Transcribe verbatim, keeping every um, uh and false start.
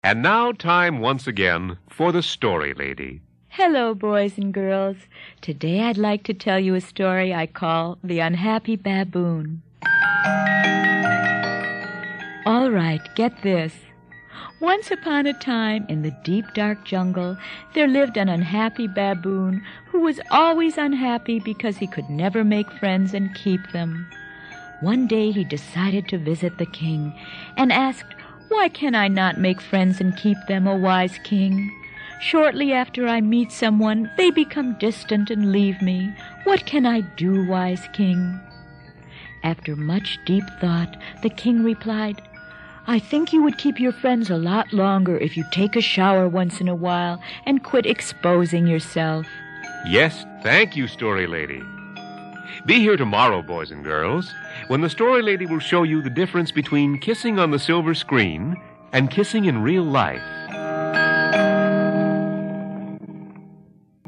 And now time once again for the Story Lady. Hello, boys and girls. Today I'd like to tell you a story I call The Unhappy Baboon. All right, get this. Once upon a time, in the deep, dark jungle, there lived an unhappy baboon who was always unhappy because he could never make friends and keep them. One day he decided to visit the king and asked, "Why can I not make friends and keep them, O wise king? Shortly after I meet someone, they become distant and leave me. What can I do, wise king?" After much deep thought, the king replied, "I think you would keep your friends a lot longer if you take a shower once in a while and quit exposing yourself." Yes, thank you, Story Lady. Be here tomorrow, boys and girls, when the Story Lady will show you the difference between kissing on the silver screen and kissing in real life.